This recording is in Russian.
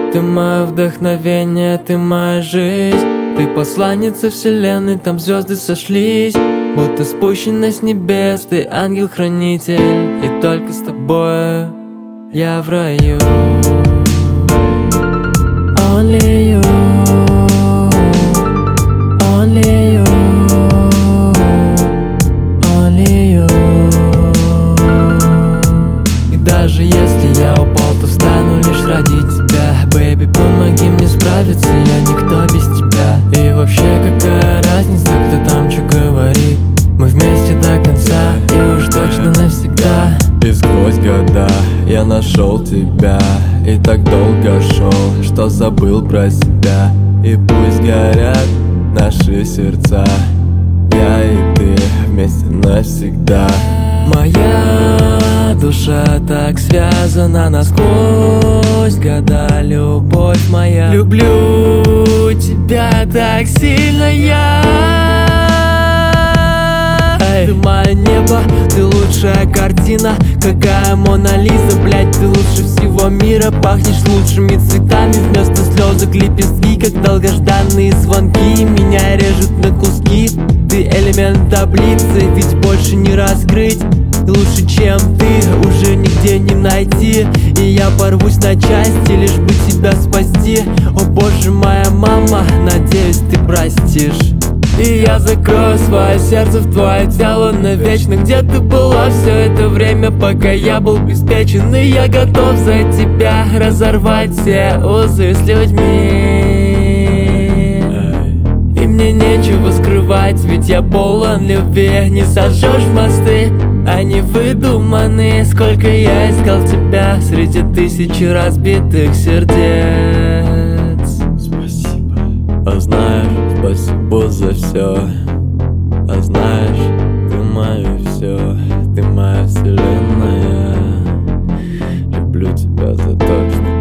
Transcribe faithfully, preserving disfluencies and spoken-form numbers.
Ты мое вдохновение, ты моя жизнь. Ты посланница вселенной, там звезды сошлись, будто спущена с небес. Ты ангел-хранитель, и только с тобой я в раю. Only you, only you, only you. И даже если я упал, то встану лишь ради тебя. Бэйби, помоги мне справиться, я никто без тебя. И вообще какая разница, кто там что говорит. Мы вместе до конца, и уж точно навсегда. И сквозь года я нашел тебя, и так долго шел, что забыл про себя. И пусть горят наши сердца, я и ты вместе навсегда. Моя душа так связана насквозь года, любовь моя. Люблю тебя так сильно я. Ты мое небо, ты лучшая картина. Какая Мона Лиза, блять, ты лучше всего мира. Пахнешь лучшими цветами, вместо слезок лепестки. Как долгожданные звонки, меня режут на куски. Ты элемент таблицы, ведь больше не раскрыть. Лучше, чем ты, уже нигде не найти. И я порвусь на части, лишь бы тебя спасти. О боже, моя мама, надеюсь, ты простишь. И я закрою свое сердце в твое тело навечно. Где ты была все это время, пока я был беспечен? И я готов за тебя разорвать все узы с людьми. И мне нечего скрывать, ведь я полон любви. Не сожжешь мосты, они выдуманы. Сколько я искал тебя среди тысячи разбитых сердец. А знаешь, спасибо за все. А знаешь, ты мое все, ты моя вселенная. Люблю тебя за то, что